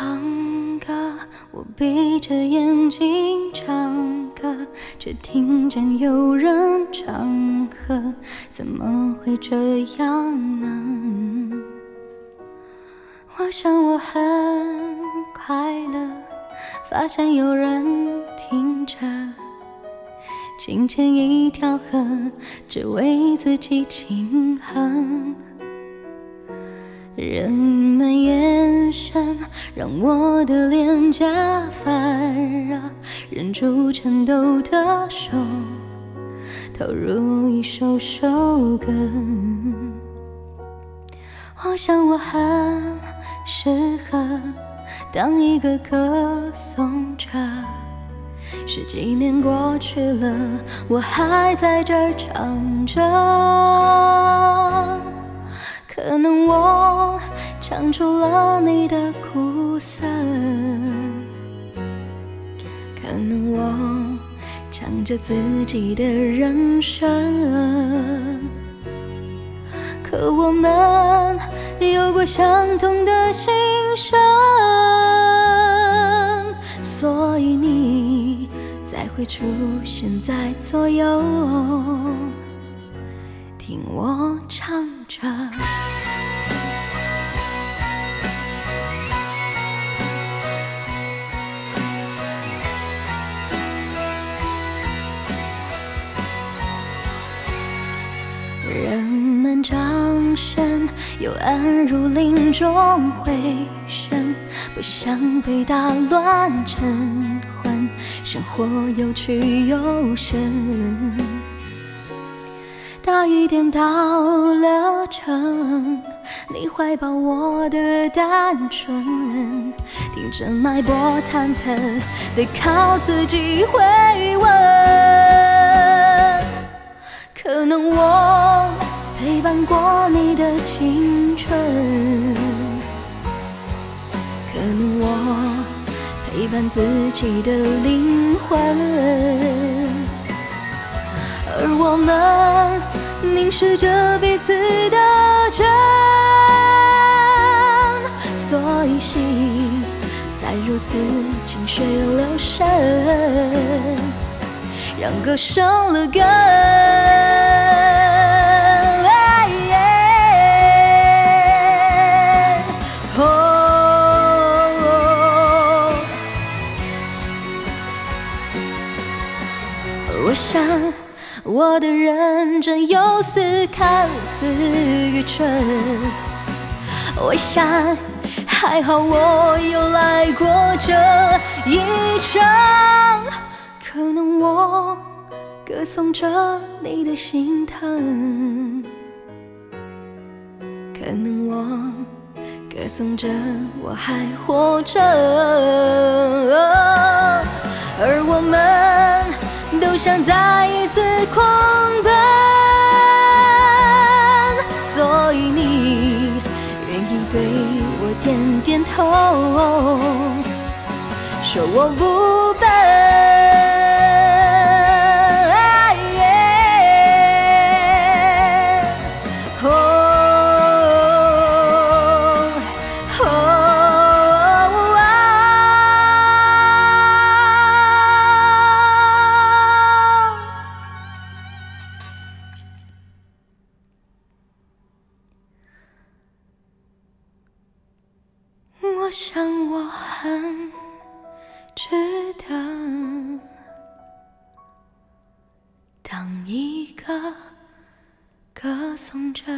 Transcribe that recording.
唱歌，我闭着眼睛唱歌，却听见有人唱和，怎么会这样呢？我想我很快乐，发现有人听着，轻牵一条河，只为自己轻哼。人们眼神让我的脸颊发热，忍住颤抖的手，投入一首首歌。我想我很适合当一个歌颂者，十几年过去了，我还在这儿唱着。可能我唱出了你的苦涩，可能我唱着自己的人生，可我们有过相同的心声，所以你才会出现在左右，听我唱着。人们掌声又暗入林中回声，不想被打乱晨昏，生活有趣有深。大雨点到了城，你怀抱我的单纯，听着脉搏忐忑，得靠自己回温。可能我陪伴过你的青春，可能我陪伴自己的灵魂，而我们凝视着彼此的真，所以心才如此静水流深，让歌生了根。我想我的认真有似看似愚蠢，我想还好我有来过这一程。可能我歌颂着你的心疼，可能我歌颂着我还活着，而我们都想再一次狂奔，所以你愿意对我点点头，说我不笨。我想我很值得当一个歌颂者。